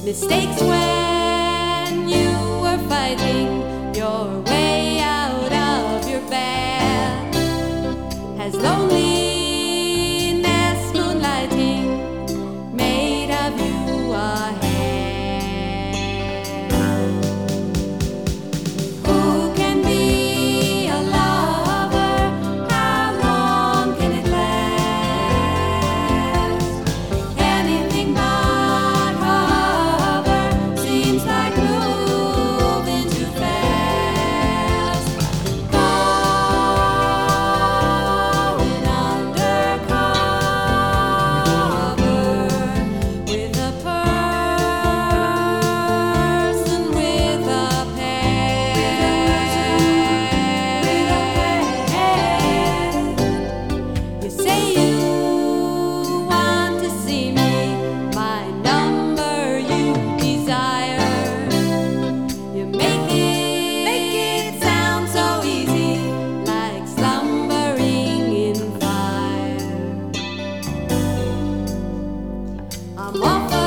mistakes when you were fighting your way out of your bed. Has loneliness moonlighting made of you a hand? Who can be a lover? How long can it last? Anything but hover seems like moving too fast. Going undercover with a person with a pen. You say you want to see me, my number you desire. You make it sound so easy, like slumbering in fire. I'm off